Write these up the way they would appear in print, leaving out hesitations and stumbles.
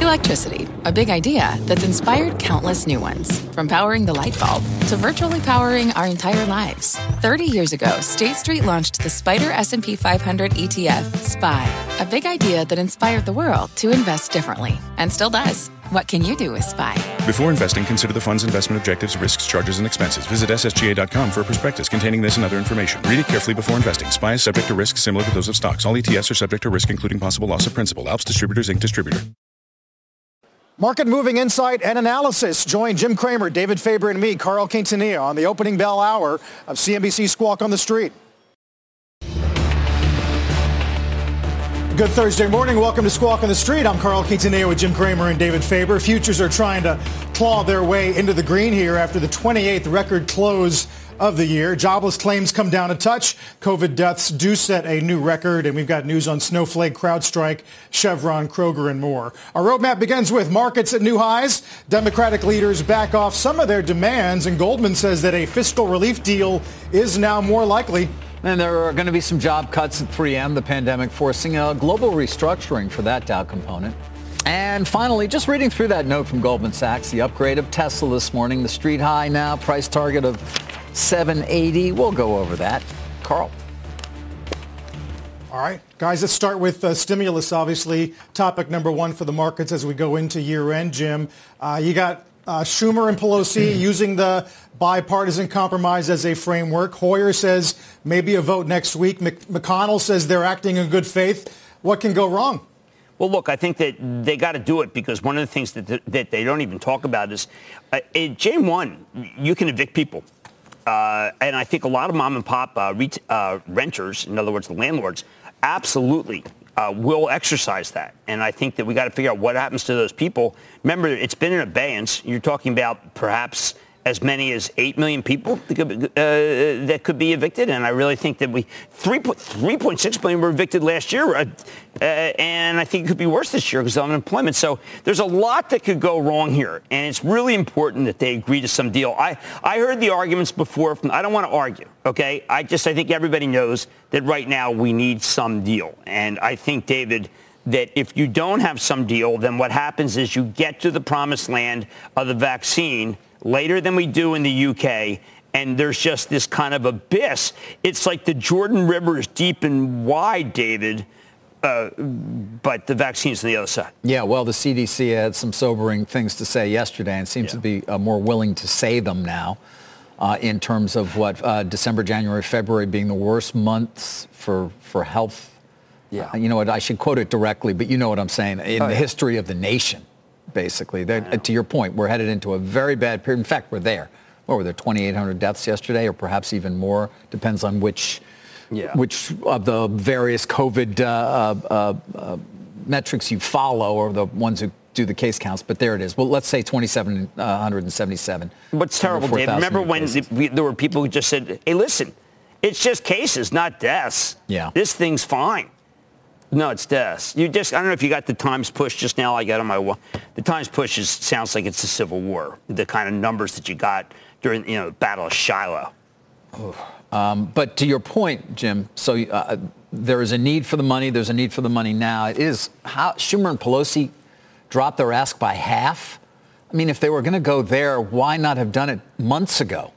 Electricity, a big idea that's inspired countless new ones. From powering the light bulb to virtually powering our entire lives. 30 years ago, State Street launched the Spider S&P 500 ETF, SPY. A big idea that inspired the world to invest differently. And still does. What can you do with SPY? Before investing, consider the fund's investment objectives, risks, charges, and expenses. Visit ssga.com for a prospectus containing this and other information. Read it carefully before investing. SPY is subject to risks similar to those of stocks. All ETFs are subject to risk, including possible loss of principal. Alps Distributors, Inc. Distributor. Market moving insight and analysis. Join Jim Cramer, David Faber, and me, Carl Quintanilla, on the opening bell hour of CNBC Squawk on the Street. Good Thursday morning. Welcome to Squawk on the Street. I'm Carl Quintanilla with Jim Cramer and David Faber. Futures are trying to claw their way into the green here after the 28th record close of the year. Jobless claims come down a touch. COVID deaths do set a new record, and we've got news on Snowflake, CrowdStrike, Chevron, Kroger, and more. Our roadmap begins with markets at new highs. Democratic leaders back off some of their demands, and Goldman says that a fiscal relief deal is now more likely. And there are going to be some job cuts at 3M, the pandemic forcing a global restructuring for that Dow component. And finally, just reading through that note from Goldman Sachs, the upgrade of Tesla this morning, the street high now, price target of 780. We'll go over that. Carl. All right, guys, let's start with stimulus, obviously, topic number one for the markets as we go into year end, Jim. You got Schumer and Pelosi using the bipartisan compromise as a framework. Hoyer says maybe a vote next week. McConnell says they're acting in good faith. What can go wrong? Well, look, I think that they got to do it because one of the things that they don't even talk about is J1, you can evict people. And I think a lot of mom and pop renters, in other words, the landlords, absolutely will exercise that. And I think that we got to figure out what happens to those people. Remember, it's been in abeyance. You're talking about perhaps as many as 8 million people that could be evicted. And I really think that 3.6 million were evicted last year. And I think it could be worse this year because of unemployment. So there's a lot that could go wrong here. And it's really important that they agree to some deal. I heard the arguments before. I don't want to argue, okay? I think everybody knows that right now we need some deal. And I think, David, that if you don't have some deal, then what happens is you get to the promised land of the vaccine later than we do in the UK, and there's just this kind of abyss. It's like the Jordan River is deep and wide, David, but the vaccine's on the other side. Yeah, well, the CDC had some sobering things to say yesterday and seems to be more willing to say them now in terms of what December, January, February being the worst months for health. Yeah. You know what, I should quote it directly, but you know what I'm saying, in the history of the nation. Basically, to your point, we're headed into a very bad period. In fact, we're there. What were there, 2,800 deaths yesterday, or perhaps even more? Depends on which of the various COVID metrics you follow, or the ones who do the case counts. But there it is. Well, let's say 2,777. What's terrible, Dave? Remember when there were people who just said, "Hey, listen, it's just cases, not deaths. Yeah, this thing's fine." No, it's deaths. I don't know if you got the Times push just now. I got on my the Times push sounds like it's a civil war. The kind of numbers that you got during the Battle of Shiloh. But to your point, Jim, so there is a need for the money. There's a need for the money now. It is how Schumer and Pelosi dropped their ask by half. I mean, if they were going to go there, why not have done it months ago?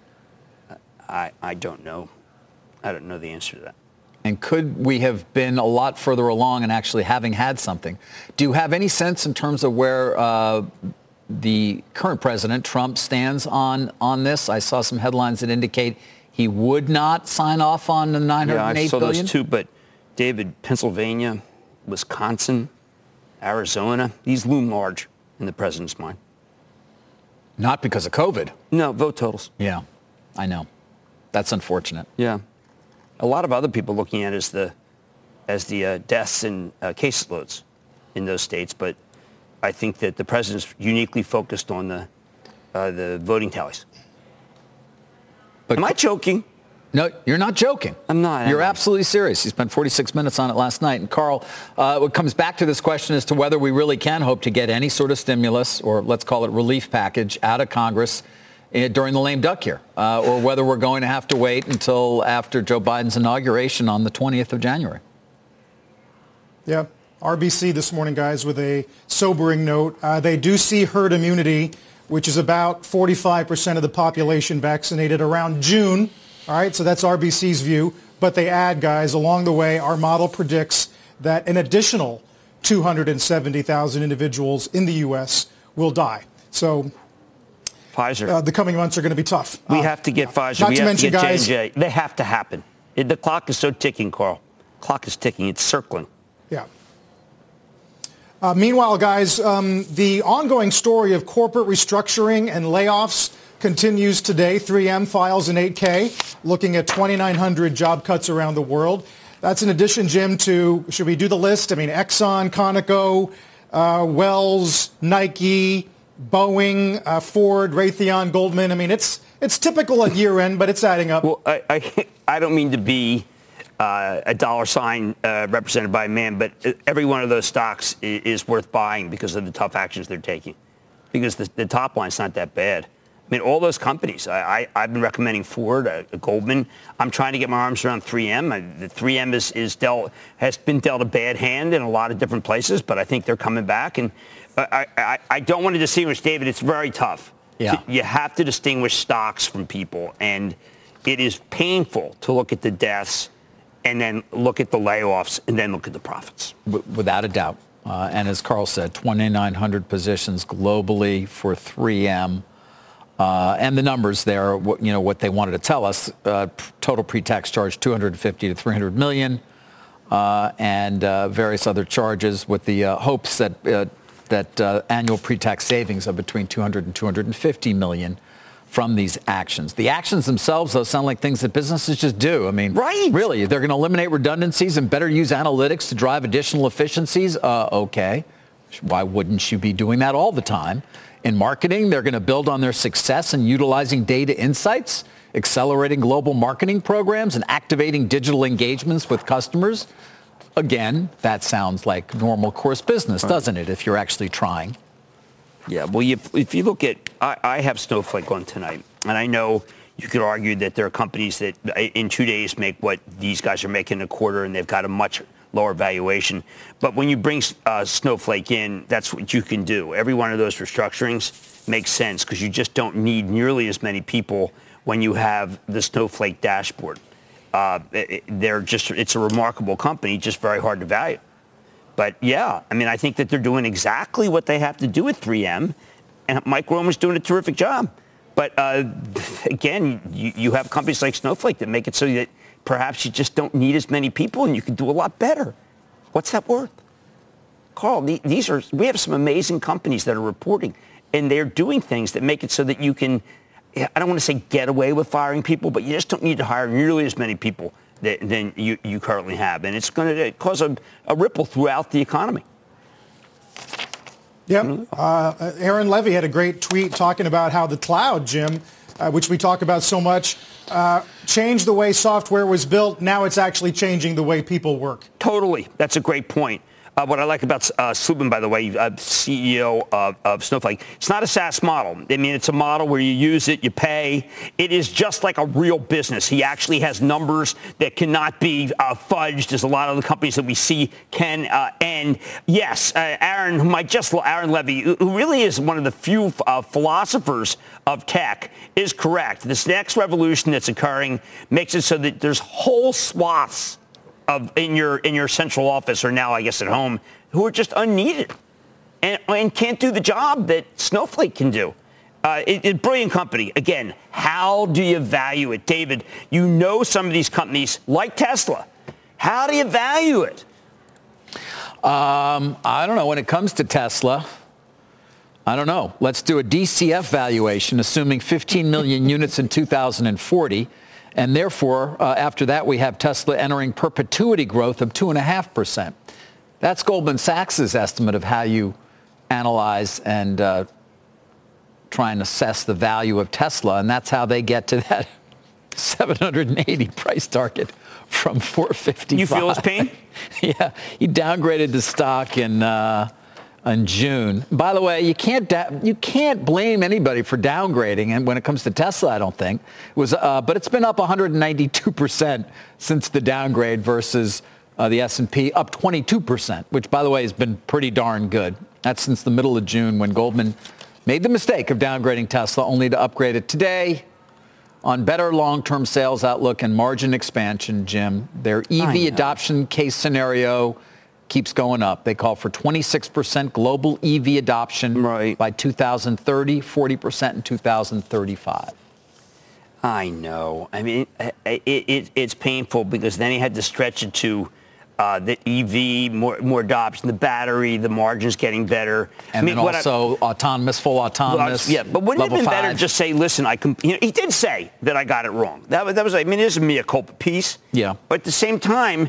I don't know. I don't know the answer to that. And could we have been a lot further along and actually having had something? Do you have any sense in terms of where the current president, Trump, stands on this? I saw some headlines that indicate he would not sign off on the $908 billion. Yeah, I saw those too, but David, Pennsylvania, Wisconsin, Arizona, these loom large in the president's mind. Not because of COVID. No, vote totals. Yeah, I know. That's unfortunate. Yeah. A lot of other people looking at it as the deaths and caseloads in those states, but I think that the president's uniquely focused on the voting tallies. But am I joking? No, you're not joking. I'm not. You're absolutely serious. You spent 46 minutes on it last night. And Carl, what comes back to this question as to whether we really can hope to get any sort of stimulus, or let's call it relief package, out of Congress during the lame duck year, or whether we're going to have to wait until after Joe Biden's inauguration on the 20th of January. Yeah. RBC this morning, guys, with a sobering note. They do see herd immunity, which is about 45% of the population vaccinated around June. All right, so that's RBC's view. But they add, guys, along the way, our model predicts that an additional 270,000 individuals in the U.S. will die. So Pfizer. The coming months are going to be tough. We have to get Pfizer. We have to get J&J. They have to happen. The clock is so ticking, Carl. Clock is ticking. It's circling. Yeah. Meanwhile, guys, the ongoing story of corporate restructuring and layoffs continues today. 3M files an 8K looking at 2,900 job cuts around the world. That's in addition, Jim, to, should we do the list? I mean, Exxon, Conoco, Wells, Nike, Boeing, Ford, Raytheon, Goldman. I mean, it's typical at year end, but it's adding up. Well, I don't mean to be a dollar sign represented by a man, but every one of those stocks is worth buying because of the tough actions they're taking. Because the top line's not that bad. I mean, all those companies. I've been recommending Ford, Goldman. I'm trying to get my arms around 3M. The 3M has been dealt a bad hand in a lot of different places, but I think they're coming back. And I don't want to distinguish, David. It's very tough. Yeah. You have to distinguish stocks from people, and it is painful to look at the deaths and then look at the layoffs and then look at the profits. Without a doubt. And as Carl said, 2,900 positions globally for 3M. And the numbers there, what they wanted to tell us, total pre-tax charge 250 to 300 million, and various other charges with the hopes that annual pre-tax savings of between 200 and 250 million from these actions. The actions themselves, though, sound like things that businesses just do. I mean, right. Really, they're going to eliminate redundancies and better use analytics to drive additional efficiencies. Okay. Why wouldn't you be doing that all the time? In marketing, they're going to build on their success in utilizing data insights, accelerating global marketing programs, and activating digital engagements with customers. Again, that sounds like normal course business, doesn't it, if you're actually trying? Yeah, well, if you look at, I have Snowflake on tonight, and I know you could argue that there are companies that in 2 days make what these guys are making in a quarter, and they've got a much lower valuation. But when you bring Snowflake in, that's what you can do. Every one of those restructurings makes sense because you just don't need nearly as many people when you have the Snowflake dashboard. It's a remarkable company, just very hard to value. But yeah, I mean, I think that they're doing exactly what they have to do at 3M, and Mike Roman's doing a terrific job. But again, you have companies like Snowflake that make it so that perhaps you just don't need as many people and you can do a lot better. What's that worth? Carl, we have some amazing companies that are reporting, and they're doing things that make it so that you can, I don't want to say get away with firing people, but you just don't need to hire nearly as many people than you currently have. And it's going to cause a ripple throughout the economy. Yep. Aaron Levy had a great tweet talking about how the cloud, Jim, which we talk about so much, changed the way software was built. Now it's actually changing the way people work. Totally. That's a great point. What I like about Slootman, by the way, CEO of Snowflake, it's not a SaaS model. I mean, it's a model where you use it, you pay. It is just like a real business. He actually has numbers that cannot be fudged, as a lot of the companies that we see can. And yes, Aaron Levy, who really is one of the few philosophers of tech, is correct. This next revolution that's occurring makes it so that there's whole swaths in your central office, or now I guess at home, who are just unneeded and can't do the job that Snowflake can do. Brilliant company. Again, how do you value it? David, you know some of these companies like Tesla. How do you value it? I don't know. When it comes to Tesla, I don't know. Let's do a DCF valuation, assuming 15 million units in 2040. And therefore, after that, we have Tesla entering perpetuity growth of 2.5%. That's Goldman Sachs' estimate of how you analyze and try and assess the value of Tesla. And that's how they get to that 780 price target from 455. You feel his pain? Yeah. He downgraded the stock in June. By the way, you can't blame anybody for downgrading, and when it comes to Tesla, I don't think it was. But it's been up 192% since the downgrade versus The S&P up 22%, which, by the way, has been pretty darn good. That's since the middle of June when Goldman made the mistake of downgrading Tesla, only to upgrade it today on better long-term sales outlook and margin expansion, Jim. Their EV adoption case scenario keeps going up. They call for 26% global EV adoption by 2030, 40% in 2035. I know. I mean, it's painful because then he had to stretch it to the EV, more adoption, the battery, the margins getting better. And then also full autonomous. Yeah, but wouldn't it have been better to just say, listen, he did say that I got it wrong. That was, I mean, it is a mea culpa piece. Yeah. But at the same time,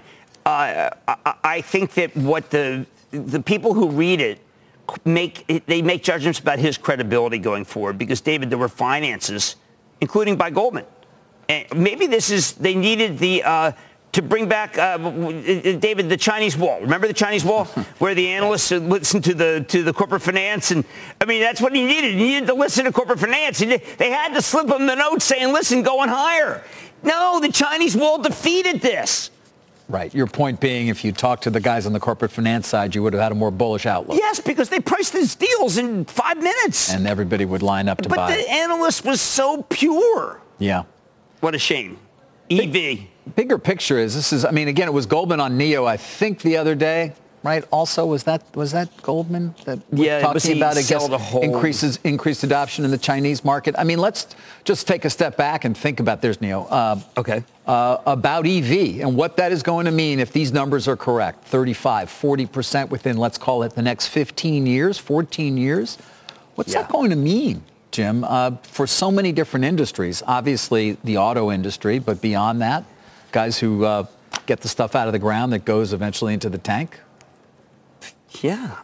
I think that what the people who read it make judgments about his credibility going forward because, David, there were finances, including by Goldman. And maybe they needed to bring back, David, the Chinese wall. Remember the Chinese wall where the analysts listened to the corporate finance? And I mean, that's what he needed. He needed to listen to corporate finance. They had to slip him the note saying, listen, going higher. No, the Chinese wall defeated this. Right. Your point being, if you talked to the guys on the corporate finance side, you would have had a more bullish outlook. Yes, because they priced these deals in 5 minutes. And everybody would line up to buy. But the analyst was so pure. Yeah. What a shame. EV. Bigger picture is, I mean, again, it was Goldman on NIO, I think, the other day, right? Also, was that Goldman that was talking about, I guess, increased adoption in the Chinese market? I mean, let's just take a step back and think about, there's NIO. About EV and what that is going to mean if these numbers are correct, 35, 40% within, let's call it, the next 15 years, 14 years. What's that going to mean, Jim, for so many different industries? Obviously, the auto industry, but beyond that, guys who get the stuff out of the ground that goes eventually into the tank? Yeah.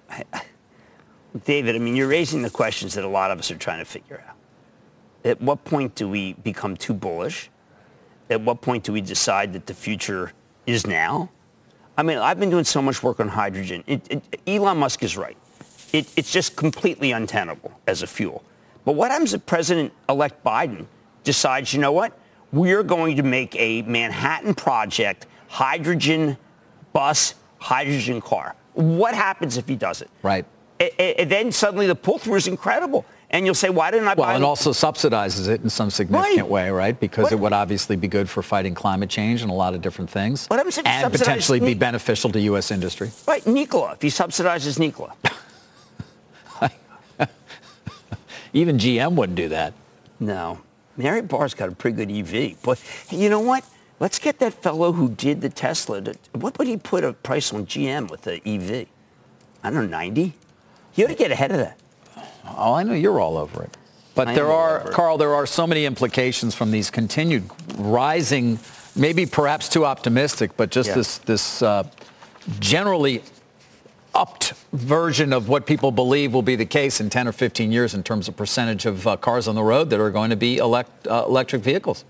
David, I mean, you're raising the questions that a lot of us are trying to figure out. At what point do we become too bullish? At what point do we decide that the future is now? I mean, I've been doing so much work on hydrogen. Elon Musk is right. It's just completely untenable as a fuel. But what happens if President-elect Biden decides, you know what? We're going to make a Manhattan Project hydrogen bus, hydrogen car. What happens if he does it? Right. And then suddenly the pull-through is incredible. And you'll say, why didn't I buy it? Well, and also subsidizes it in some significant way, right? Because it would obviously be good for fighting climate change and a lot of different things. What happens if and potentially be beneficial to U.S. industry. Right, Nikola, if he subsidizes Nikola. Even GM wouldn't do that. No. Mary Barr's got a pretty good EV. But you know what? Let's get that fellow who did the Tesla. What would he put a price on GM with the EV? I don't know, 90? He ought to get ahead of that. Oh, I know you're all over it. But Carl, there are so many implications from these continued rising, maybe perhaps too optimistic, but just this generally upped version of what people believe will be the case in 10 or 15 years in terms of percentage of cars on the road that are going to be electric vehicles.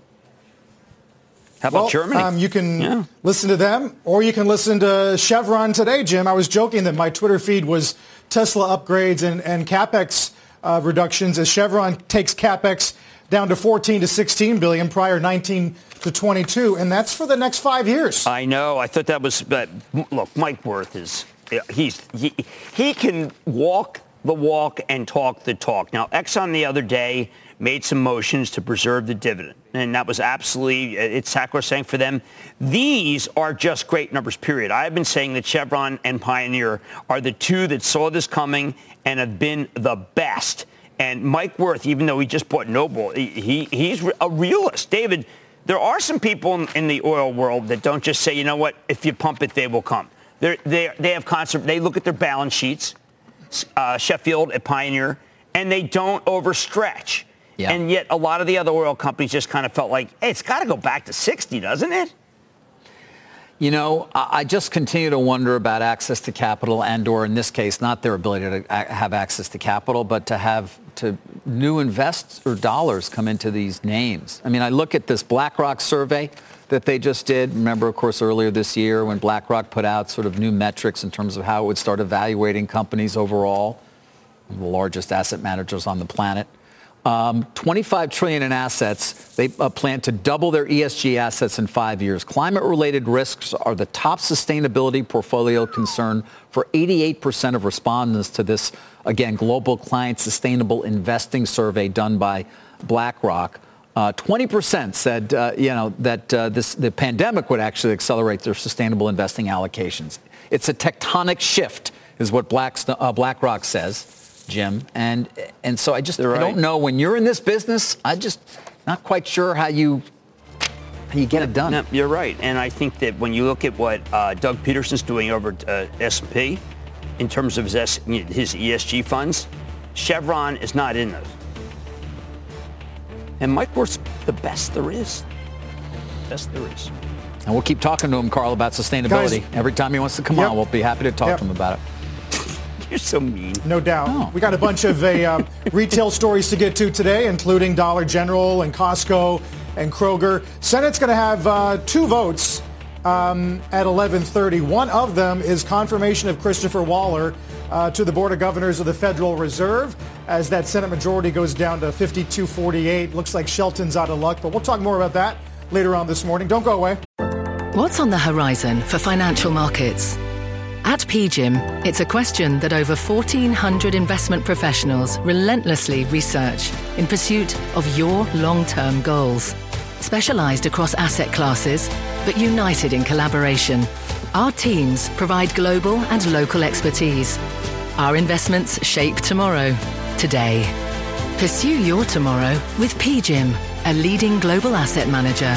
How about Germany? You can listen to them, or you can listen to Chevron today, Jim. I was joking that my Twitter feed was Tesla upgrades and CapEx reductions as Chevron takes CapEx down to 14 to 16 billion, prior 19 to 22, and that's for the next 5 years. I know. I thought that was. But look, Mike Wirth is. He can walk the walk and talk the talk. Now, Exxon the other day made some motions to preserve the dividend, and that was absolutely, it's sacrosanct for them. These are just great numbers, period. I've been saying that Chevron and Pioneer are the two that saw this coming and have been the best. And Mike Wirth, even though he just bought Noble, he's a realist. David, there are some people in the oil world that don't just say, you know what, if you pump it, they will come. They have concept. They look at their balance sheets, Sheffield at Pioneer, and they don't overstretch. Yeah. And yet a lot of the other oil companies just kind of felt like, hey, it's got to go back to 60, doesn't it? You know, I just continue to wonder about access to capital and/or in this case, not their ability to have access to capital, but to have new investor dollars come into these names. I mean, I look at this BlackRock survey that they just did. Remember, of course, earlier this year when BlackRock put out sort of new metrics in terms of how it would start evaluating companies overall, the largest asset managers on the planet. $25 trillion in assets. They plan to double their ESG assets in 5 years. Climate-related risks are the top sustainability portfolio concern for 88% of respondents to this, again, Global Client Sustainable Investing Survey done by BlackRock. 20% said, that the pandemic would actually accelerate their sustainable investing allocations. It's a tectonic shift, is what BlackRock says. Jim, and so I don't know, when you're in this business, I just not quite sure how you get it done. No, you're right, and I think that when you look at what Doug Peterson's doing over at S&P in terms of his ESG funds, Chevron is not in those, and Mike Wirth's the best there is. Best there is. And we'll keep talking to him, Carl, about sustainability. Every time he wants to come on, we'll be happy to talk to him about it. You're so mean. No doubt. We got a bunch of retail stories to get to today, including Dollar General and Costco and Kroger. Senate's going to have 2 votes at 11:30. One of them is confirmation of Christopher Waller to the Board of Governors of the Federal Reserve, as that Senate majority goes down to 52-48. Looks like Shelton's out of luck, but we'll talk more about that later on this morning. Don't go away. What's on the horizon for financial markets? At PGIM, it's a question that over 1,400 investment professionals relentlessly research in pursuit of your long-term goals. Specialized across asset classes, but united in collaboration, our teams provide global and local expertise. Our investments shape tomorrow, today. Pursue your tomorrow with PGIM, a leading global asset manager.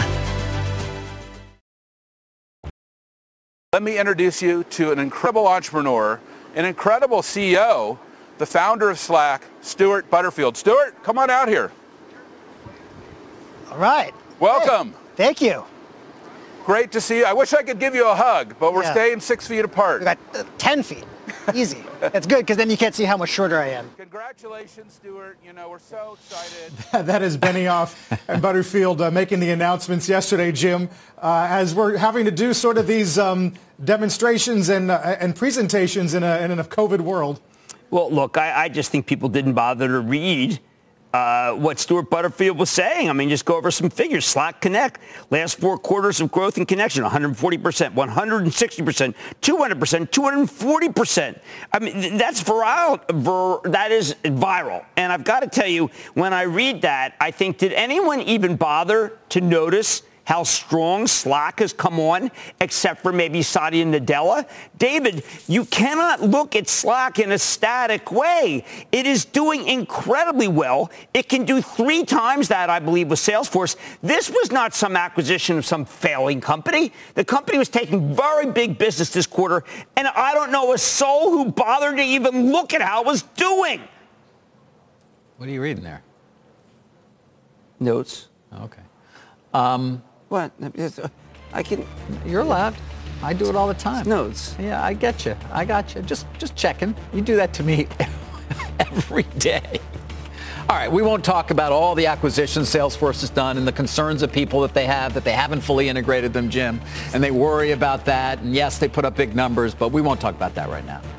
Let me introduce you to an incredible entrepreneur, an incredible CEO, the founder of Slack, Stuart Butterfield. Stuart, come on out here. All right. Welcome. Hey, thank you. Great to see you. I wish I could give you a hug, but we're staying 6 feet apart. We got 10 feet. Easy. That's good, because then you can't see how much shorter I am. Congratulations, Stuart. We're so excited. That is Benioff and Butterfield making the announcements yesterday, Jim, as we're having to do sort of these demonstrations and presentations in a COVID world. Well, look, I just think people didn't bother to read what Stuart Butterfield was saying. I mean, just go over some figures. Slack Connect, last 4 quarters of growth in connection, 140%, 160%, 200%, 240%. I mean, that's viral. That is viral. And I've got to tell you, when I read that, I think, did anyone even bother to notice how strong Slack has come on, except for maybe Satya Nadella? David, you cannot look at Slack in a static way. It is doing incredibly well. It can do 3 times that, I believe, with Salesforce. This was not some acquisition of some failing company. The company was taking very big business this quarter, and I don't know a soul who bothered to even look at how it was doing. What are you reading there? Notes. Okay. What? I can. You're allowed. I do it all the time. Notes. Yeah, I get you. I got you. Just checking. You do that to me every day. All right, we won't talk about all the acquisitions Salesforce has done and the concerns of people that they haven't fully integrated them, Jim, and they worry about that. And yes, they put up big numbers, but we won't talk about that right now.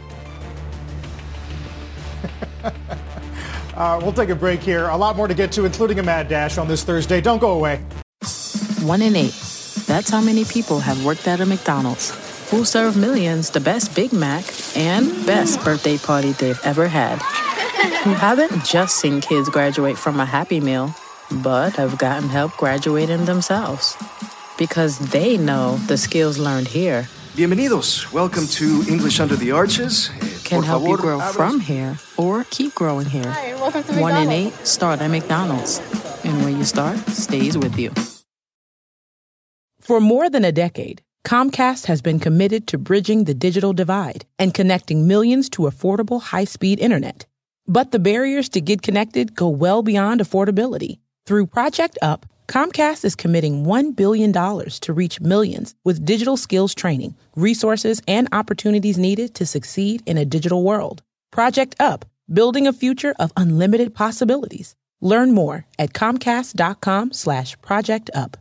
We'll take a break here. A lot more to get to, including a mad dash on this Thursday. Don't go away. 1 in 8. That's how many people have worked at a McDonald's. Who serve millions the best Big Mac and best birthday party they've ever had. Who haven't just seen kids graduate from a Happy Meal, but have gotten help graduating themselves. Because they know the skills learned here Bienvenidos. Welcome to English Under the Arches. can help you grow from here or keep growing here. Hi, welcome to 1 in McDonald's. 8 start at McDonald's. And where you start stays with you. For more than a decade, Comcast has been committed to bridging the digital divide and connecting millions to affordable high-speed internet. But the barriers to get connected go well beyond affordability. Through Project Up, Comcast is committing $1 billion to reach millions with digital skills training, resources, and opportunities needed to succeed in a digital world. Project Up, building a future of unlimited possibilities. Learn more at comcast.com/projectup.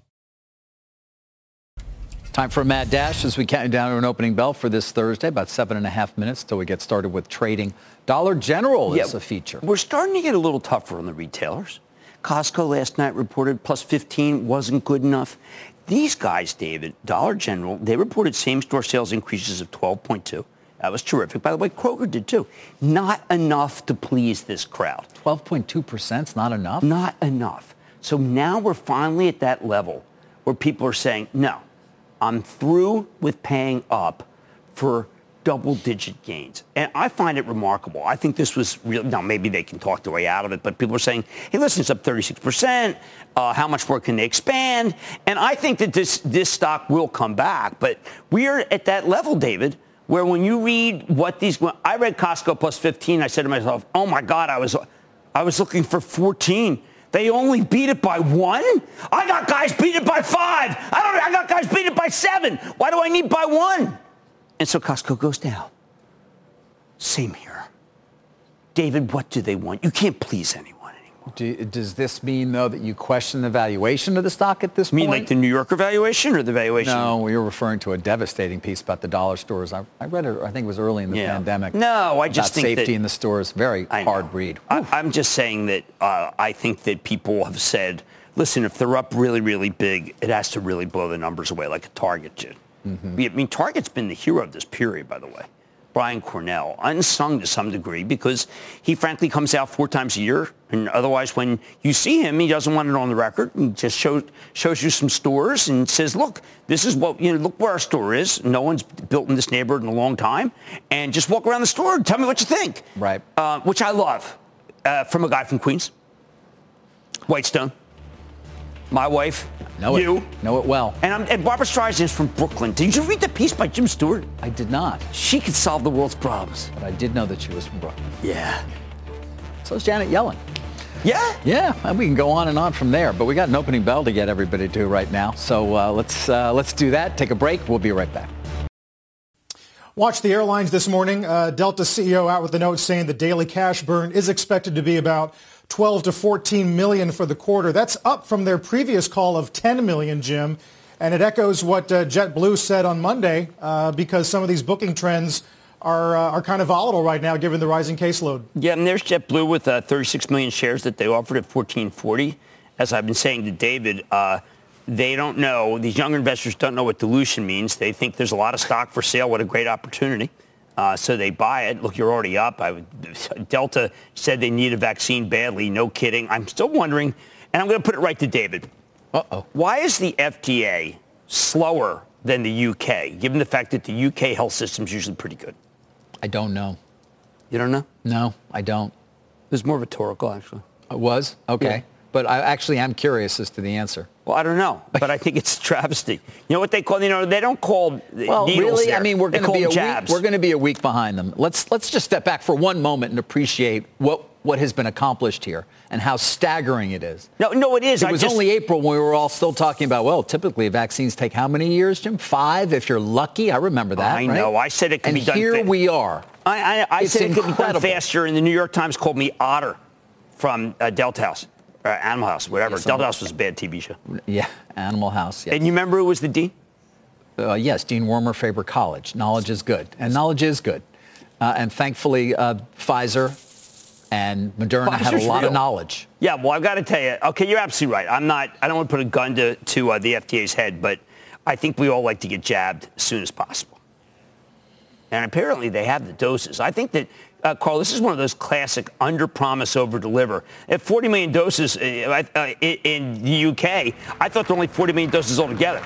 Time for a mad dash as we count down to an opening bell for this Thursday. About 7.5 minutes till we get started with trading Dollar General is a feature. We're starting to get a little tougher on the retailers. Costco last night reported plus 15 wasn't good enough. These guys, David, Dollar General, they reported same-store sales increases of 12.2. That was terrific. By the way, Kroger did too. Not enough to please this crowd. 12.2% is not enough? Not enough. So now we're finally at that level where people are saying, no, I'm through with paying up for double-digit gains. And I find it remarkable. I think this was real. Now, maybe they can talk their way out of it, but people are saying, hey, listen, it's up 36%. How much more can they expand? And I think that this stock will come back. But we're at that level, David, where when you read what I read Costco plus 15, I said to myself, oh, my God, I was looking for 14. They only beat it by 1? I got guys beat it by 5. I got guys beat it by 7. Why do I need by 1? And so Costco goes down. Same here. David, what do they want? You can't please anyone anymore. Does this mean, though, that you question the valuation of the stock at this point? You mean like the New Yorker valuation or the valuation? No, we were referring to a devastating piece about the dollar stores. I read it, I think it was early in the pandemic. No, I just think safety in the stores. Very hard read. I'm just saying that I think that people have said, listen, if they're up really, really big, it has to really blow the numbers away like a Target did. Mm-hmm. I mean, Target's been the hero of this period, by the way. Brian Cornell, unsung to some degree because he frankly comes out 4 times a year. And otherwise, when you see him, he doesn't want it on the record. He just shows you some stores and says, look, this is what, look where our store is. No one's built in this neighborhood in a long time. And just walk around the store and tell me what you think. Right. Which I love from a guy from Queens. Whitestone. My wife. Know it well. And Barbara Streisand's from Brooklyn. Did you read the piece by Jim Stewart? I did not. She could solve the world's problems. But I did know that she was from Brooklyn. Yeah. So is Janet Yellen. Yeah? Yeah, and we can go on and on from there. But we got an opening bell to get everybody to right now. So let's do that. Take a break. We'll be right back. Watch the airlines this morning. Delta CEO out with the note saying the daily cash burn is expected to be about 12 to 14 million for the quarter. That's up from their previous call of 10 million, Jim. And it echoes what JetBlue said on Monday because some of these booking trends are kind of volatile right now given the rising caseload. Yeah, and there's JetBlue with 36 million shares that they offered at $14.40. As I've been saying to David, they don't know, these younger investors don't know what dilution means. They think there's a lot of stock for sale. What a great opportunity. So they buy it. Look, you're already up. Delta said they need a vaccine badly. No kidding. I'm still wondering, and I'm going to put it right to David. Uh-oh. Why is the FDA slower than the UK, given the fact that the UK health system is usually pretty good? I don't know. You don't know? No, I don't. It was more rhetorical, actually. It was? Okay. Yeah. But I actually am curious as to the answer. Well, I don't know, but I think it's a travesty. You know what they call? They don't call needles really, there. I mean, we're going to be a week behind them. Let's just step back for one moment and appreciate what has been accomplished here and how staggering it is. No, it is. It was only April when we were all still talking about, well, typically vaccines take how many years, Jim? 5, if you're lucky. I remember that. I know. I said it could be done. And here we are. I said it could be done faster, and the New York Times called me Otter from Delta House. Animal House, whatever. Delta House was a bad TV show. Yeah, Animal House. Yes. And you remember who was the dean? Yes, Dean Wormer, Faber College. Knowledge is good. And knowledge is good. And thankfully, Pfizer and Moderna had a lot of knowledge. Yeah, well, I've got to tell you, okay, you're absolutely right. I don't want to put a gun to the FDA's head, but I think we all like to get jabbed as soon as possible. And apparently they have the doses. I think that, Carl, this is one of those classic under-promise, over-deliver. At 40 million doses in the UK, I thought there were only 40 million doses altogether.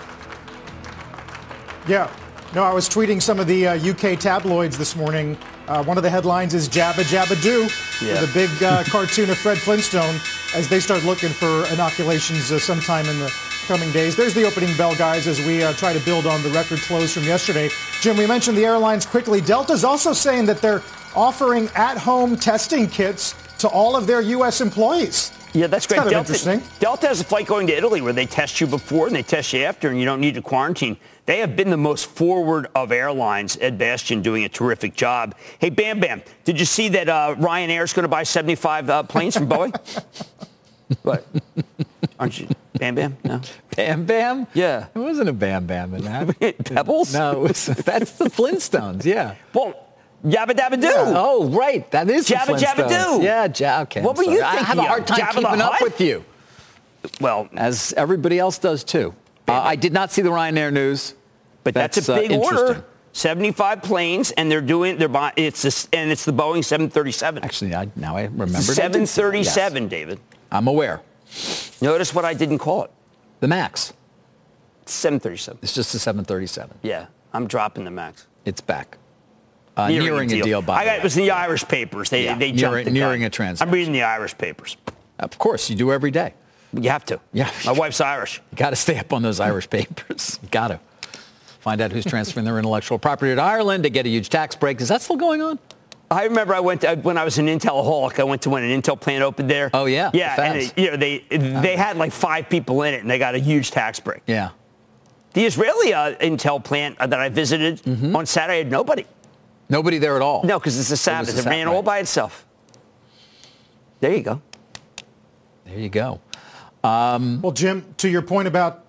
Yeah. No, I was tweeting some of the UK tabloids this morning. One of the headlines is Jabba Jabba Do, with a big cartoon of Fred Flintstone as they start looking for inoculations sometime in the coming days. There's the opening bell, guys, as we try to build on the record close from yesterday. Jim, we mentioned the airlines quickly. Delta's also saying that they're offering at-home testing kits to all of their U.S. employees. Yeah, that's great. Kind of interesting. Delta has a flight going to Italy where they test you before and they test you after, and you don't need to quarantine. They have been the most forward of airlines. Ed Bastian doing a terrific job. Hey, Bam Bam, did you see that Ryanair is going to buy 75 planes from Boeing? What? Aren't you? Bam Bam? No. Bam Bam? Yeah. It wasn't a Bam Bam in that. Pebbles? No, that's the Flintstones, yeah. Well, Yabba Dabba Doo. Yeah. Oh, right. That is Jabba Jabba Doo. Yeah, okay. What were you thinking? I have a hard time Jabba keeping the up Hutt? with you. Well, as everybody else does too. I did not see the Ryanair news, but that's a big interesting. order. 75 planes, and they're buying. It's the Boeing 737. Actually, now I remember. 737, yes. David. I'm aware. Notice what I didn't call it. The MAX. 737. It's just the 737. Yeah, I'm dropping the MAX. It's back. Nearing a deal by it was in the Irish papers. They jumped the nearing gun. a transaction. I'm reading the Irish papers. Of course, you do every day. You have to. Yeah. My wife's Irish. You got to stay up on those Irish papers. You got to. Find out who's transferring their intellectual property to Ireland to get a huge tax break. Is that still going on? I remember when I was an Intelaholic, I went to when an Intel plant opened there. Oh, yeah? Yeah, and they had like 5 people in it, and they got a huge tax break. Yeah. The Israeli Intel plant that I visited on Saturday had nobody. Nobody there at all? No, because it's a Sabbath. It ran all by itself. There you go. There you go. Well, Jim, to your point about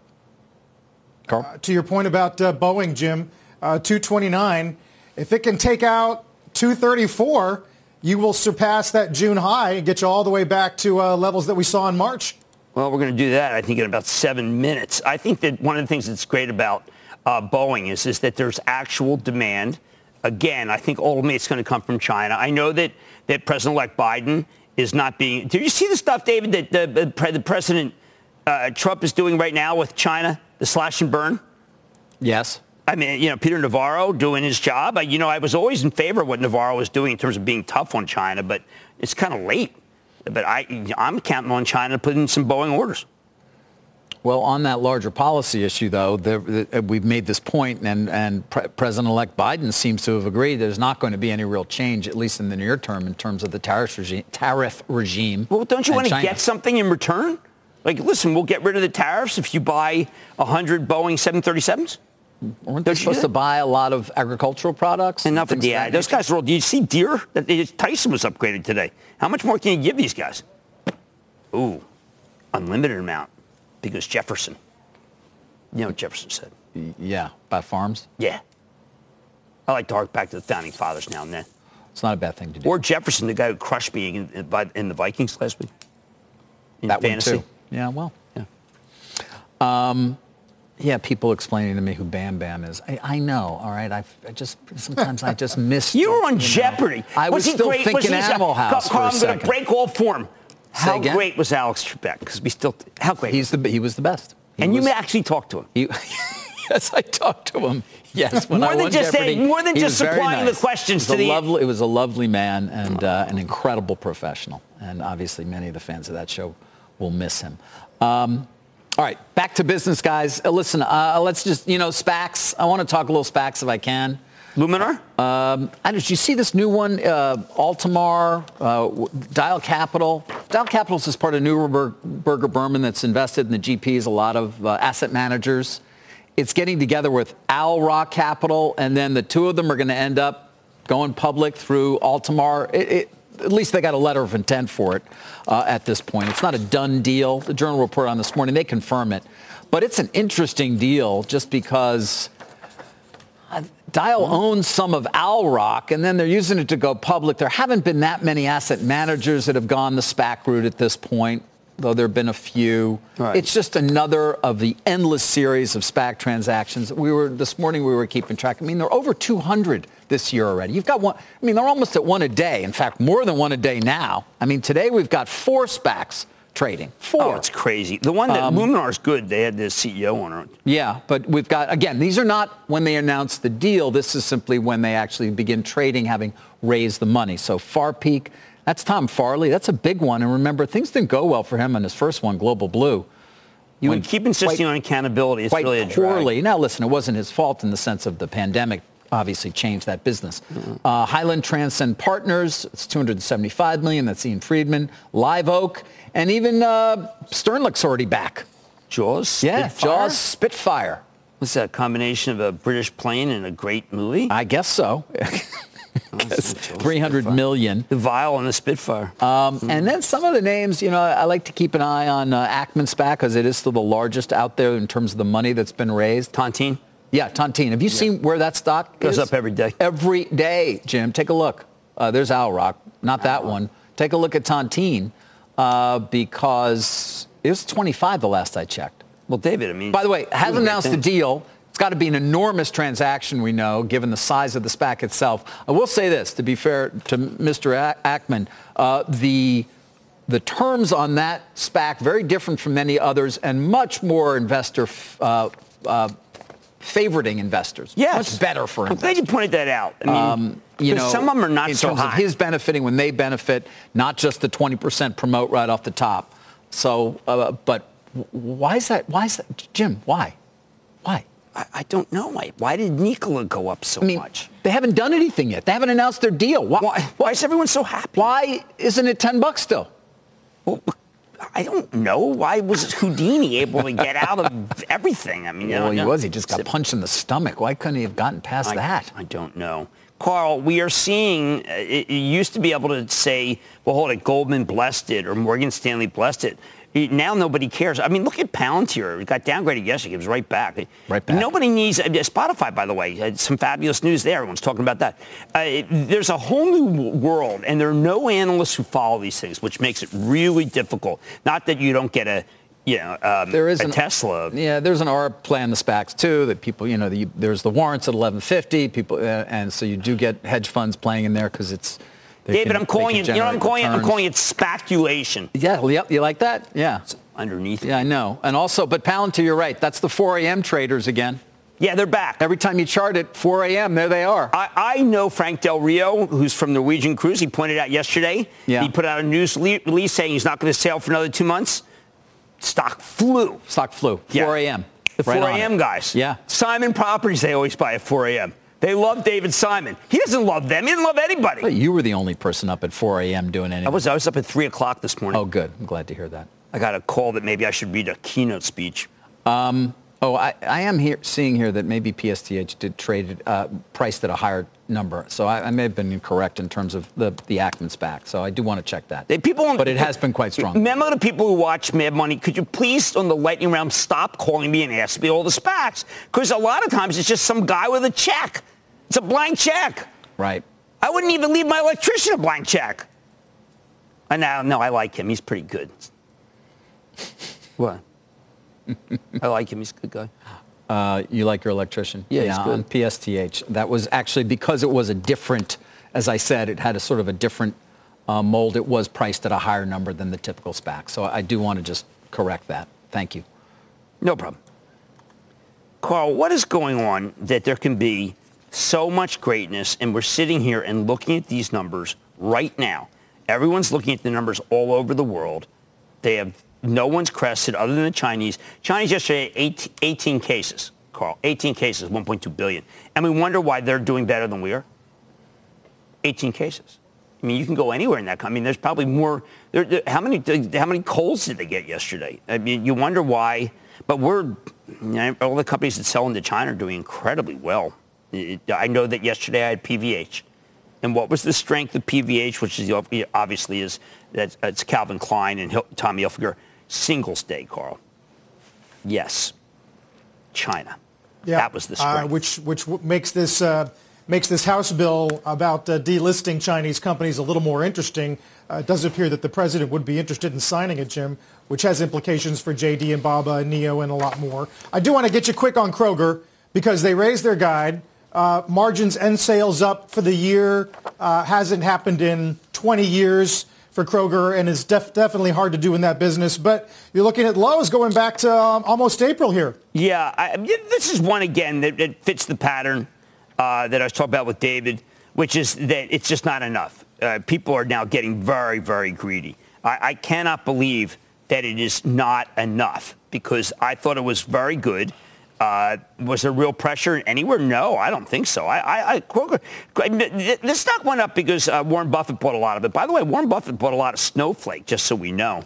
Boeing, Jim, 229, if it can take out 234, you will surpass that June high and get you all the way back to levels that we saw in March. Well, we're going to do that, I think, in about 7 minutes. I think that one of the things that's great about Boeing is that there's actual demand. Again, I think ultimately it's going to come from China. I know that President-elect Biden is not being... Did you see the stuff, David, that the President Trump is doing right now with China, the slash and burn? Yes. I mean, Peter Navarro doing his job. I was always in favor of what Navarro was doing in terms of being tough on China, but it's kind of late. But I'm counting on China to put in some Boeing orders. Well, on that larger policy issue, though, we've made this point, and President-elect Biden seems to have agreed there's not going to be any real change, at least in the near term, in terms of the tariff regime. Well, don't you want to get something in return? Like, listen, we'll get rid of the tariffs if you buy 100 Boeing 737s. Weren't they supposed to buy a lot of agricultural products? Enough of the those guys are all. Do you see Deere? Tyson was upgraded today. How much more can you give these guys? Ooh, unlimited amount. Because Jefferson. You know what Jefferson said? Yeah, about farms? Yeah. I like to hark back to the founding fathers now and then. It's not a bad thing to do. Or Jefferson, the guy who crushed me in the Vikings last week. That fantasy. One too. Yeah, well. Yeah. Yeah, people explaining to me who Bam Bam is. I know, all right? Sometimes I just miss. You were on Jeopardy. I was still great? thinking Animal House for a second. I'm going to break all form. How great was Alex Trebek? Because how great? He was the best. You actually talked to him. Yes, I talked to him. Yes, when more I won Jeopardy, more than just supplying the questions to the. It was a lovely man and an incredible professional, and obviously many of the fans of that show will miss him. All right, back to business, guys. Listen, let's just, SPACs. I want to talk a little SPACs if I can. Luminar? Did you see this new one? Altamar, Dial Capital. Dial Capital is part of Neuberger Berman that's invested in the GPs, a lot of asset managers. It's getting together with Owl Rock Capital, and then the two of them are going to end up going public through Altamar. At least they got a letter of intent for it at this point. It's not a done deal. The Journal reported on this morning. They confirm it. But it's an interesting deal just because Dial owns some of Owl Rock, and then they're using it to go public. There haven't been that many asset managers that have gone the SPAC route at this point, though there have been a few. Right. It's just another of the endless series of SPAC transactions. This morning we were keeping track. I mean, there are over 200 this year already. You've got one. I mean, they're almost at one a day. In fact, more than one a day now. I mean, today we've got 4 SPACs trading. 4. Oh, it's crazy. The one that Luminar is good. They had the CEO on it. Yeah, but we've got, again, these are not when they announce the deal. This is simply when they actually begin trading, having raised the money. So Farpeak, that's Tom Farley. That's a big one. And remember, things didn't go well for him on his first one, Global Blue. You would keep insisting on accountability. It's really a drag. Poorly. Now, listen, it wasn't his fault in the sense of the pandemic obviously changed that business. Highland Transcend Partners, it's $275 million. That's Ian Friedman. Live Oak, and even Sternlicht's already back. Jaws? Spitfire? Jaws Spitfire. What's that, a combination of a British plane and a great movie? I guess so. $300 million. The Vial and the Spitfire. And then some of the names, I like to keep an eye on Ackman SPAC because it is still the largest out there in terms of the money that's been raised. Tontine? Yeah, Tontine. Have you seen where that stock goes up every day? Every day, Jim. Take a look. There's Owl Rock, not that one. Take a look at Tontine because it was 25 the last I checked. Well, David, I mean... By the way, hasn't announced the deal. It's got to be an enormous transaction, we know, given the size of the SPAC itself. I will say this, to be fair to Mr. Ackman, the terms on that SPAC, very different from many others and much more investor favoriting investors. Yes. Much better for investors. I'm glad you pointed that out. I mean, some of them are not so high. In terms of his benefiting when they benefit, not just the 20% promote right off the top. So, but why is that? Jim, why? Why? I don't know. Why did Nikola go up so much? They haven't done anything yet. They haven't announced their deal. Why is everyone so happy? Why isn't it $10 still? Well, I don't know. Why was Houdini able to get out of everything? I mean, he was. He just got punched in the stomach. Why couldn't he have gotten past that? I don't know. Carl, we are seeing, it used to be able to say, well, hold it, Goldman blessed it or Morgan Stanley blessed it. Now nobody cares. I mean, look at Palantir. It got downgraded yesterday. It was right back. Right back. Nobody needs Spotify, by the way. Some fabulous news there. Everyone's talking about that. There's a whole new world, and there are no analysts who follow these things, which makes it really difficult. Not that you don't get a Tesla. Yeah, there's an ARB play on the SPACs too. That people, there's the warrants at 1150. People, and so you do get hedge funds playing in there because it's. David, I'm calling it. You know what I'm calling it? I'm calling it speculation. Yeah, you like that? Yeah. It's underneath. Yeah, I know. And also, but Palantir, you're right. That's the 4 a.m. traders again. Yeah, they're back. Every time you chart it, 4 a.m., there they are. I know Frank Del Rio, who's from Norwegian Cruise. He pointed out yesterday. Yeah. He put out a news release saying he's not going to sail for another 2 months. Stock flew. 4 a.m. The 4 a.m. guys. Yeah. Simon Properties, they always buy at 4 a.m. They love David Simon. He doesn't love them. He doesn't love anybody. But you were the only person up at 4 a.m. doing anything. I was up at 3 o'clock this morning. Oh, good. I'm glad to hear that. I got a call that maybe I should read a keynote speech. I am seeing here that maybe PSTH did trade priced at a higher number. So I may have been incorrect in terms of the Ackman SPAC. So I do want to check that. But it has been quite strong. Remember the people who watch Mad Money, could you please, on the lightning round, stop calling me and ask me all the SPACs? Because a lot of times it's just some guy with a check. It's a blank check. Right. I wouldn't even leave my electrician a blank check. No, I like him. He's pretty good. What? I like him. He's a good guy. You like your electrician? Yeah, he's good. On PSTH. That was actually because it was a different, as I said, it had a sort of a different mold. It was priced at a higher number than the typical SPAC. So I do want to just correct that. Thank you. No problem. Carl, what is going on that there can be so much greatness, and we're sitting here and looking at these numbers right now. Everyone's looking at the numbers all over the world. No one's crested other than the Chinese. Chinese yesterday, 18 cases, Carl. 18 cases, 1.2 billion. And we wonder why they're doing better than we are. 18 cases. I mean, you can go anywhere in that. I mean, there's probably more. How many colds did they get yesterday? I mean, you wonder why. But all the companies that sell into China are doing incredibly well. I know that yesterday I had PVH. And what was the strength of PVH, which is obviously it's Calvin Klein and Tommy Hilfiger. Singles Day, Carl. Yes. China. Yeah, that was the strength. Which makes this House bill about delisting Chinese companies a little more interesting. It does appear that the president would be interested in signing it, Jim, which has implications for JD and Baba and Neo and a lot more. I do want to get you quick on Kroger because they raised their guide. Margins and sales up for the year. Hasn't happened in 20 years for Kroger, and it's definitely hard to do in that business. But you're looking at lows going back to almost April here. Yeah, this is one, again, that fits the pattern that I was talking about with David, which is that it's just not enough. People are now getting very, very greedy. I cannot believe that it is not enough because I thought it was very good. Was there real pressure anywhere? No, I don't think so. Kroger, the stock went up because Warren Buffett bought a lot of it. By the way, Warren Buffett bought a lot of Snowflake, just so we know.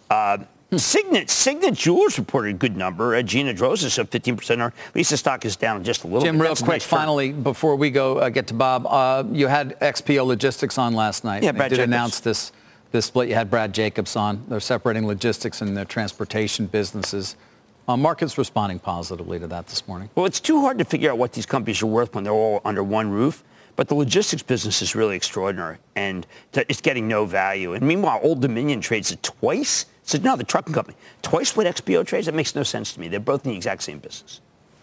Signet Jewelers reported a good number. Gina Drosos up 15%. Or at least the stock is down just a little bit. Jim, real quick, finally, before we go get to Bob, you had XPO Logistics on last night. Yeah, Brad Jacobs announced this split. You had Brad Jacobs on. They're separating logistics and their transportation businesses. Markets responding positively to that this morning. Well, it's too hard to figure out what these companies are worth when they're all under one roof. But the logistics business is really extraordinary, and it's getting no value. And meanwhile, Old Dominion trades at twice. So no, the trucking company, twice what XPO trades. That makes no sense to me. They're both in the exact same business.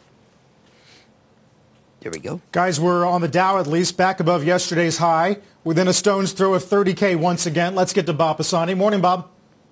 There we go. Guys, we're on the Dow at least, back above yesterday's high, within a stone's throw of 30K once again. Let's get to Bob Pisani. Morning, Bob.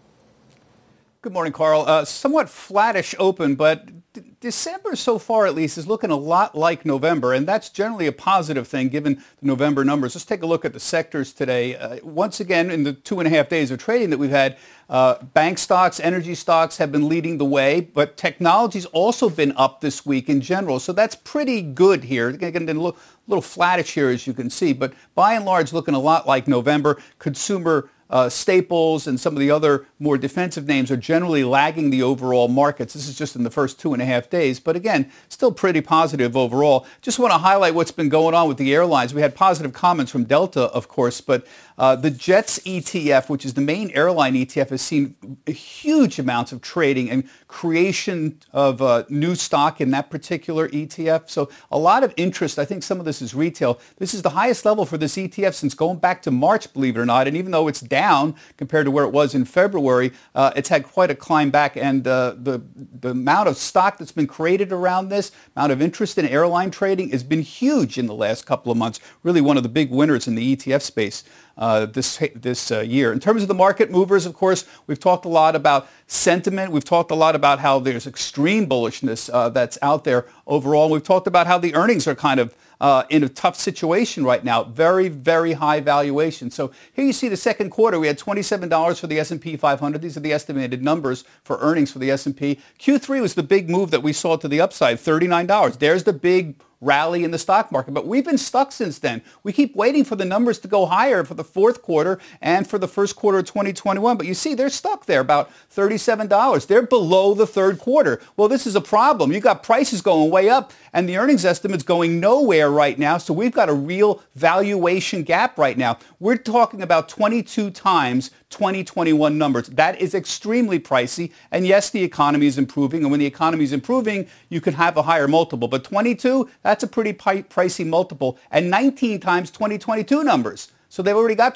Good morning, Carl. Somewhat flattish open, but December so far at least is looking a lot like November, and that's generally a positive thing given the November numbers. Let's take a look at the sectors today. Once again, in the 2.5 days of trading that we've had, bank stocks, energy stocks have been leading the way, but technology's also been up this week in general, so that's pretty good here. Again, a little flattish here, as you can see, but by and large looking a lot like November. Consumer staples and some of the other more defensive names are generally lagging the overall markets. This is just in the first 2.5 days, but again, still pretty positive overall. Just want to highlight what's been going on with the airlines. We had positive comments from Delta, of course, but the JETS ETF, which is the main airline ETF, has seen huge amounts of trading and creation of new stock in that particular ETF. So a lot of interest. I think some of this is retail. This is the highest level for this ETF since going back to March, believe it or not. And even though it's down compared to where it was in February, it's had quite a climb back. And the amount of stock that's been created around this, amount of interest in airline trading has been huge in the last couple of months. Really one of the big winners in the ETF space this year. In terms of the market movers, of course, we've talked a lot about sentiment. We've talked a lot about how there's extreme bullishness that's out there overall. We've talked about how the earnings are kind of in a tough situation right now. Very, very high valuation. So here you see the second quarter. We had $27 for the S&P 500. These are the estimated numbers for earnings for the S&P. Q3 was the big move that we saw to the upside, $39. There's the big rally in the stock market. But we've been stuck since then. We keep waiting for the numbers to go higher for the fourth quarter and for the first quarter of 2021. But you see, they're stuck there, about $37. They're below the third quarter. Well, this is a problem. You got prices going way up and the earnings estimates going nowhere right now. So we've got a real valuation gap right now. We're talking about 22 times 2021 numbers. That is extremely pricey. And yes, the economy is improving. And when the economy is improving, you can have a higher multiple. But 22, that's a pretty pricey multiple. And 19 times 2022 numbers. So they've already got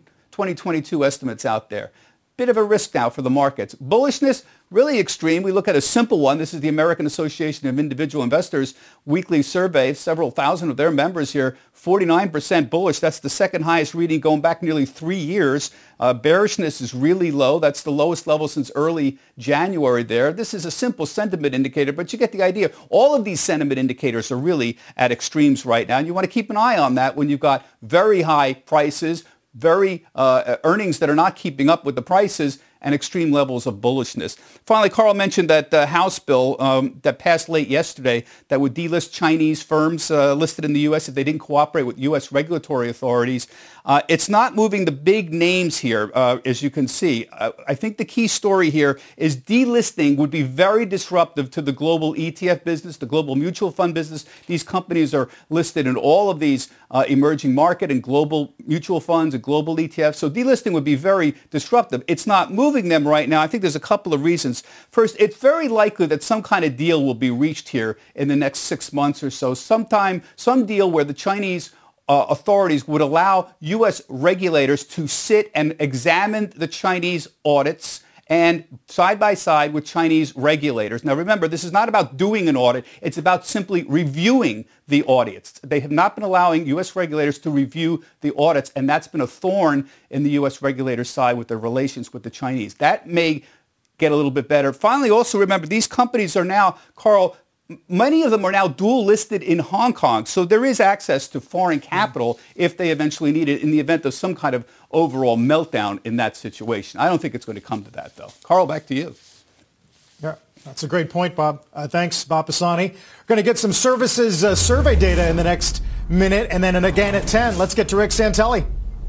2022 estimates out there. Bit of a risk now for the markets. Bullishness, really extreme. We look at a simple one. This is the American Association of Individual Investors weekly survey. Several thousand of their members here, 49% bullish. That's the second highest reading going back nearly 3 years. Bearishness is really low. That's the lowest level since early January there. This is a simple sentiment indicator, but you get the idea. All of these sentiment indicators are really at extremes right now. And you want to keep an eye on that when you've got very high prices, very earnings that are not keeping up with the prices, and extreme levels of bullishness. Finally, Carl mentioned that House bill that passed late yesterday that would delist Chinese firms listed in the U.S. if they didn't cooperate with U.S. regulatory authorities. It's not moving the big names here, as you can see. I think the key story here is delisting would be very disruptive to the global ETF business, the global mutual fund business. These companies are listed in all of these emerging market and global mutual funds and global ETFs. So delisting would be very disruptive. It's not moving them right now. I think there's a couple of reasons. First, it's very likely that some kind of deal will be reached here in the next 6 months or so. Some deal where the Chinese authorities would allow U.S. regulators to sit and examine the Chinese audits and side by side with Chinese regulators. Now remember, this is not about doing an audit. It's about simply reviewing the audits. They have not been allowing U.S. regulators to review the audits, and that's been a thorn in the U.S. regulators' side with their relations with the Chinese. That may get a little bit better. Finally, also remember, these companies are now, Carl, many of them are now dual listed in Hong Kong, so there is access to foreign capital if they eventually need it in the event of some kind of overall meltdown in that situation. I don't think it's going to come to that, though. Carl, back to you. Yeah, that's a great point, Bob. Thanks, Bob Pisani. We're going to get some services survey data in the next minute, and then again at 10. Let's get to Rick Santelli.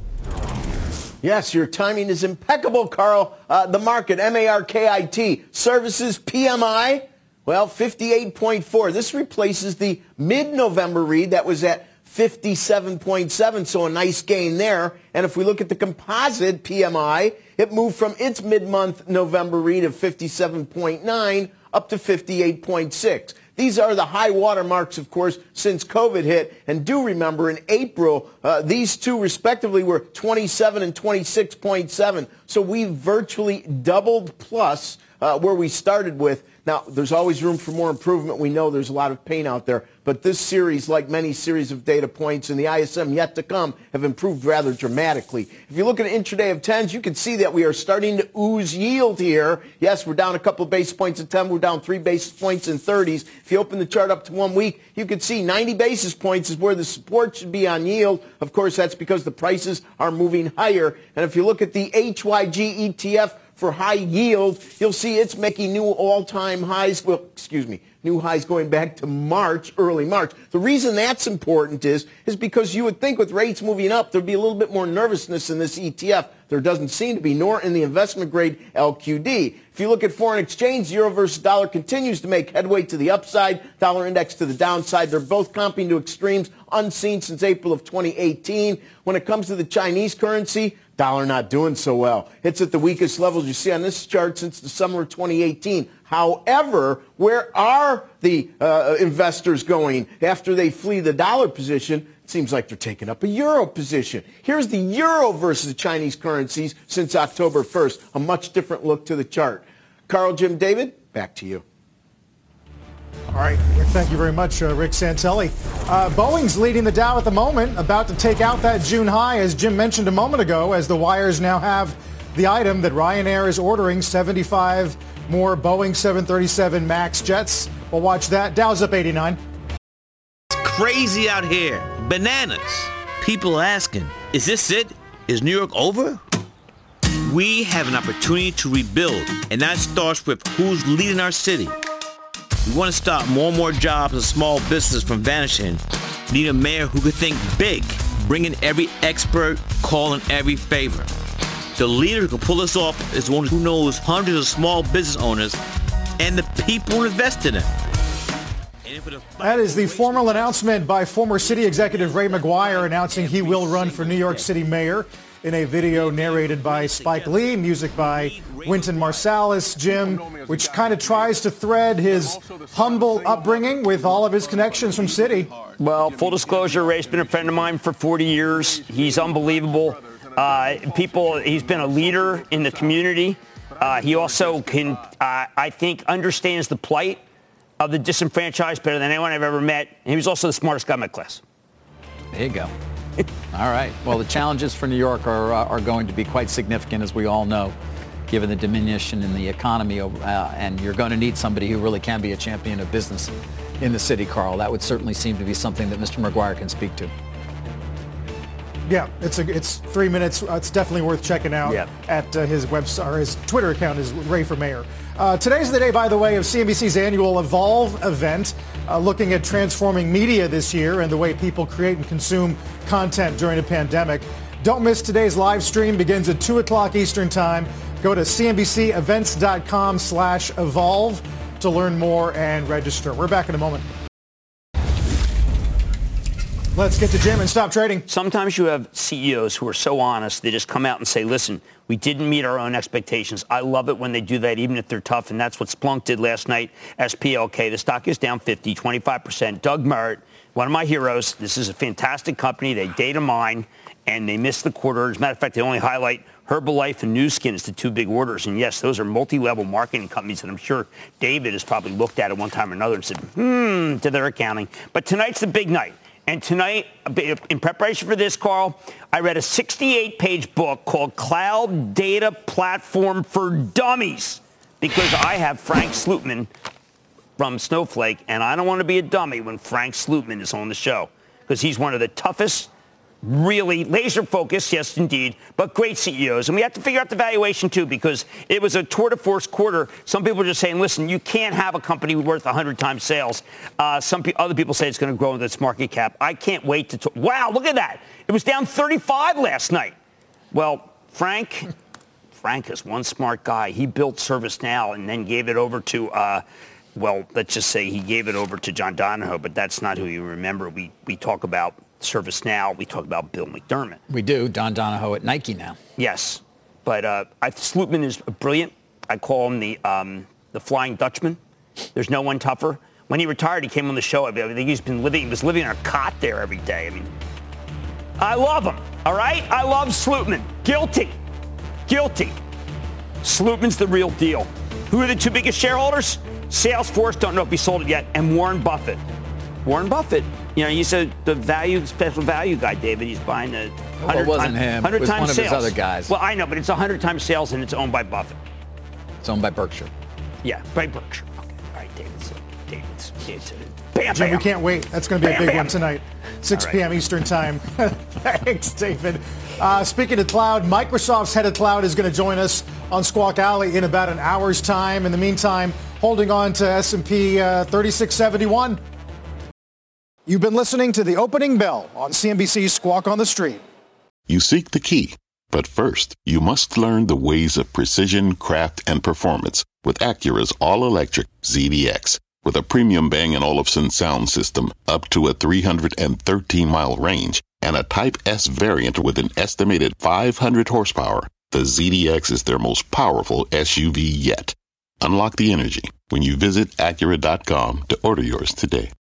Yes, your timing is impeccable, Carl. The market, MARKIT, services PMI, well, 58.4. This replaces the mid-November read that was at 57.7, so a nice gain there. And if we look at the composite PMI, it moved from its mid-month November read of 57.9 up to 58.6. These are the high water marks, of course, since COVID hit. And do remember, in April, these two respectively were 27 and 26.7. So we virtually doubled plus where we started with. Now, there's always room for more improvement. We know there's a lot of pain out there. But this series, like many series of data points in the ISM yet to come, have improved rather dramatically. If you look at an intraday of 10s, you can see that we are starting to ooze yield here. Yes, we're down a couple of basis points in 10. We're down 3 basis points in 30s. If you open the chart up to 1 week, you can see 90 basis points is where the support should be on yield. Of course, that's because the prices are moving higher. And if you look at the HYG ETF, for high yield, you'll see it's making new all-time highs. Well, new highs going back to early March. The reason that's important is because you would think with rates moving up, there'd be a little bit more nervousness in this ETF. There doesn't seem to be, nor in the investment-grade LQD. If you look at foreign exchange, euro versus dollar continues to make headway to the upside, dollar index to the downside. They're both comping to extremes unseen since April of 2018. When it comes to the Chinese currency, dollar not doing so well. It's at the weakest levels you see on this chart since the summer of 2018. However, where are the investors going after they flee the dollar position? It seems like they're taking up a euro position. Here's the euro versus the Chinese currencies since October 1st. A much different look to the chart. Carl, Jim, David, back to you. All right. Thank you very much, Rick Santelli. Boeing's leading the Dow at the moment, about to take out that June high, as Jim mentioned a moment ago, as the wires now have the item that Ryanair is ordering 75 more Boeing 737 MAX jets. We'll watch that. Dow's up 89. It's crazy out here. Bananas. People asking, is this it? Is New York over? We have an opportunity to rebuild, and that starts with who's leading our city. We want to stop more and more jobs and small businesses from vanishing. We need a mayor who can think big, bring in every expert, call in every favor. The leader who can pull us off is one who knows hundreds of small business owners and the people who invest in it. That is the formal announcement by former city executive Ray McGuire announcing he will run for New York City mayor in a video narrated by Spike Lee, music by Wynton Marsalis, Jim, which kind of tries to thread his humble upbringing with all of his connections from city. Well, full disclosure, Ray's been a friend of mine for 40 years. He's unbelievable. He's been a leader in the community. He also can, I think, understands the plight of the disenfranchised better than anyone I've ever met. And he was also the smartest guy in my class. There you go. All right. Well, the challenges for New York are going to be quite significant, as we all know, given the diminution in the economy. And you're going to need somebody who really can be a champion of business in the city, Carl. That would certainly seem to be something that Mr. McGuire can speak to. Yeah, it's 3 minutes. It's definitely worth checking out at his website, or his Twitter account is Ray for Mayor. Today's the day, by the way, of CNBC's annual Evolve event, looking at transforming media this year and the way people create and consume content during a pandemic. Don't miss today's live stream. Begins at 2 o'clock Eastern Time. Go to cnbcevents.com/evolve to learn more and register. We're back in a moment. Let's get to Jim and stop trading. Sometimes you have CEOs who are so honest, they just come out and say, listen, we didn't meet our own expectations. I love it when they do that, even if they're tough, and that's what Splunk did last night. SPLK, the stock is down 25%. Doug Merritt, one of my heroes. This is a fantastic company. They data mine, and they missed the quarter. As a matter of fact, they only highlight Herbalife and Nu Skin as the two big orders. And yes, those are multi-level marketing companies that I'm sure David has probably looked at one time or another and said, to their accounting. But tonight's the big night. And tonight, in preparation for this, Carl, I read a 68-page book called Cloud Data Platform for Dummies, because I have Frank Slootman from Snowflake, and I don't want to be a dummy when Frank Slootman is on the show, because he's one of the toughest, really laser-focused, yes, indeed, but great CEOs. And we have to figure out the valuation, too, because it was a tour de force quarter. Some people are just saying, listen, you can't have a company worth 100 times sales. Other people say it's going to grow with its market cap. I can't wait to wow, look at that. It was down 35 last night. Well, Frank is one smart guy. He built ServiceNow and then gave it over to, let's just say he gave it over to John Donahoe, but that's not who you remember. We talk about ServiceNow. We talk about Bill McDermott. We do. Don Donahoe at Nike now. Yes. But Slootman is brilliant. I call him the Flying Dutchman. There's no one tougher. When he retired, he came on the show. I think he was living on a cot there every day. I mean, I love him, all right? I love Slootman. Guilty. Slootman's the real deal. Who are the two biggest shareholders? Salesforce, don't know if he sold it yet, and Warren Buffett. He's the special value guy, David. He's buying the 100 it wasn't times, him. 100 it was times one of sales. his other guys. Well, I know, but it's 100 times sales, and it's owned by Buffett. It's owned by Berkshire. Yeah, by Berkshire. Okay. All right, David. Bam, Jim, bam. we can't wait. That's going to be a big one tonight. 6 right. p.m. Eastern time. Thanks, David. Speaking of cloud, Microsoft's head of cloud is going to join us on Squawk Alley in about an hour's time. In the meantime, holding on to S&P 3671. You've been listening to The Opening Bell on CNBC's Squawk on the Street. You seek the key, but first, you must learn the ways of precision, craft, and performance with Acura's all-electric ZDX. With a premium Bang & Olufsen sound system up to a 313-mile range and a Type S variant with an estimated 500 horsepower, the ZDX is their most powerful SUV yet. Unlock the energy when you visit Acura.com to order yours today.